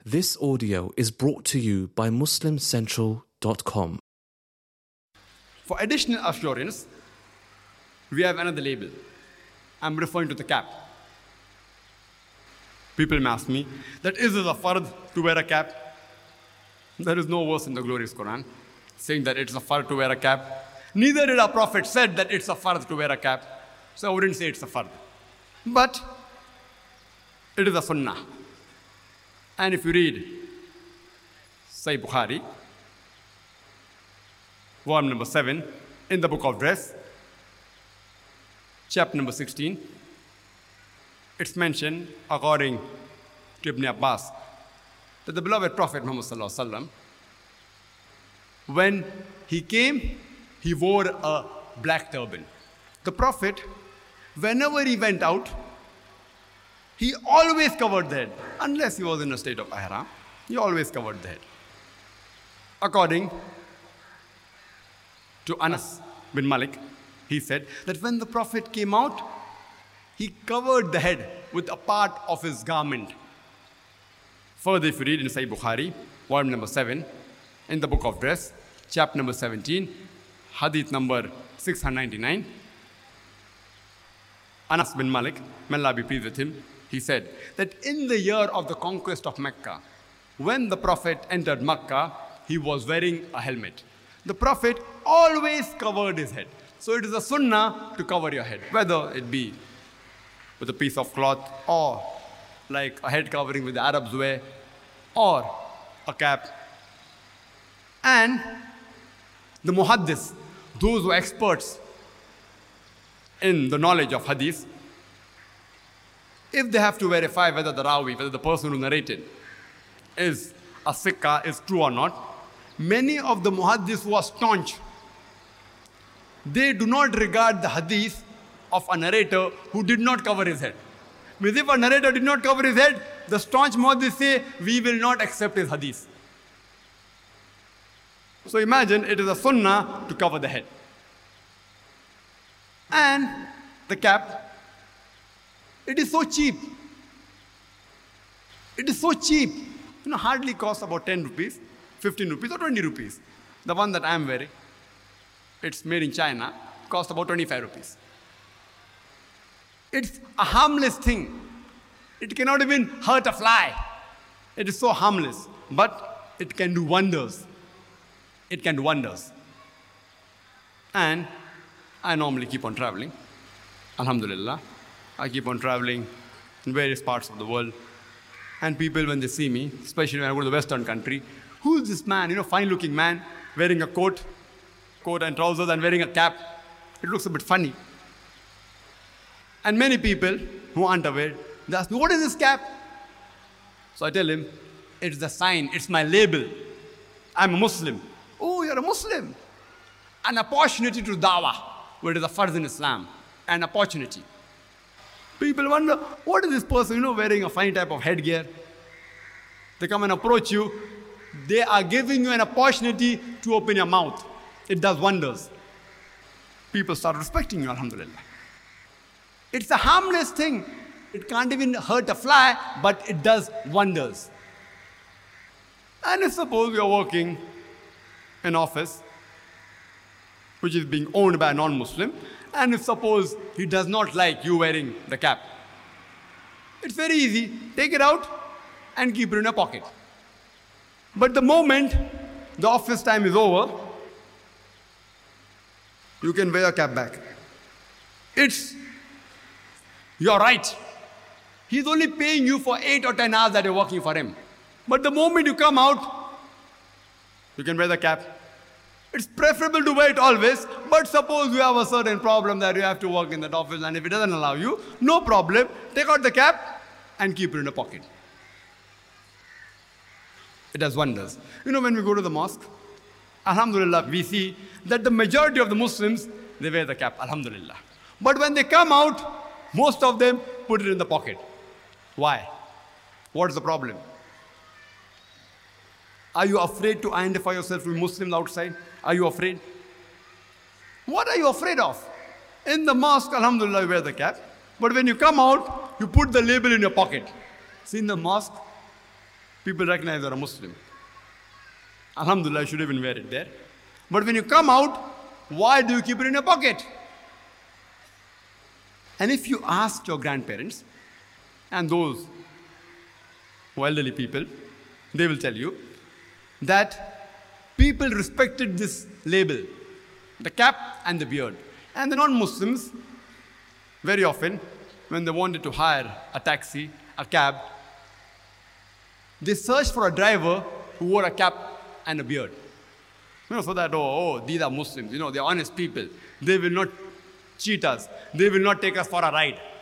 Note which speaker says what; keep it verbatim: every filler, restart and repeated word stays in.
Speaker 1: This audio is brought to you by Muslim Central dot com.
Speaker 2: For additional assurance, we have another label. I'm referring to the cap. People may ask me, that is it a fard to wear a cap? There is no verse in the glorious Quran saying that it's a fard to wear a cap. Neither did our Prophet said that it's a fard to wear a cap. So I wouldn't say it's a fard. But it is a sunnah. And if you read Sahih Bukhari, volume number seven, in the book of dress, chapter number sixteen, it's mentioned, according to Ibn Abbas, that the beloved Prophet Muhammad Sallallahu Alaihi Wasallam, when he came, he wore a black turban. The Prophet, whenever he went out, he always covered the head, unless he was in a state of ihram. He always covered the head. According to Anas bin Malik, he said that when the Prophet came out, he covered the head with a part of his garment. Further, if you read in Sahih Bukhari, volume number seven, in the book of dress, chapter number seventeen, hadith number six hundred ninety-nine, Anas bin Malik, may Allah be pleased with him, he said that in the year of the conquest of Mecca, when the Prophet entered Mecca, he was wearing a helmet. The Prophet always covered his head. So it is a sunnah to cover your head, whether it be with a piece of cloth or like a head covering with the Arabs wear or a cap. And the muhaddis, those who are experts in the knowledge of hadith, if they have to verify whether the rawi, whether the person who narrated is a sikha, is true or not, many of the muhaddis who are staunch, they do not regard the hadith of a narrator who did not cover his head. Because if a narrator did not cover his head, the staunch muhaddis say, we will not accept his hadith. So imagine it is a sunnah to cover the head. And the cap, it is so cheap. It is so cheap. You know, hardly costs about ten rupees, fifteen rupees or twenty rupees. The one that I am wearing, it's made in China, costs about twenty-five rupees. It's a harmless thing. It cannot even hurt a fly. It is so harmless, but it can do wonders. It can do wonders. And I normally keep on traveling. Alhamdulillah. I keep on traveling in various parts of the world. And people, when they see me, especially when I go to the Western country, who's this man, you know, fine-looking man, wearing a coat, coat and trousers and wearing a cap? It looks a bit funny. And many people who aren't aware, they ask me, what is this cap? So I tell him, it's the sign, it's my label. I'm a Muslim. Oh, you're a Muslim. An opportunity to dawah, where it is a farz in Islam. An opportunity. People wonder, what is this person, you know, wearing a fine type of headgear? They come and approach you. They are giving you an opportunity to open your mouth. It does wonders. People start respecting you, alhamdulillah. It's a harmless thing. It can't even hurt a fly, but it does wonders. And if suppose we are working in an office which is being owned by a non-Muslim, and if suppose he does not like you wearing the cap, it's very easy. Take it out and keep it in your pocket. But the moment the office time is over, you can wear your cap back. It's your right. He's only paying you for eight or ten hours that you're working for him. But the moment you come out, you can wear the cap. It's preferable to wear it always, but suppose you have a certain problem that you have to work in that office, and if it doesn't allow you, no problem. Take out the cap and keep it in a pocket. It does wonders. You know, when we go to the mosque, alhamdulillah, we see that the majority of the Muslims, they wear the cap, alhamdulillah. But when they come out, most of them put it in the pocket. Why? What's the problem? Are you afraid to identify yourself with Muslims outside? Are you afraid? What are you afraid of? In the mosque, alhamdulillah, you wear the cap. But when you come out, you put the label in your pocket. See, in the mosque, people recognize you're a Muslim. Alhamdulillah, you should even wear it there. But when you come out, why do you keep it in your pocket? And if you ask your grandparents and those who are elderly people, they will tell you that people respected this label, the cap and the beard. And the non-Muslims, very often, when they wanted to hire a taxi, a cab, they searched for a driver who wore a cap and a beard. You know, so that, oh, oh, these are Muslims, you know, they're honest people. They will not cheat us. They will not take us for a ride.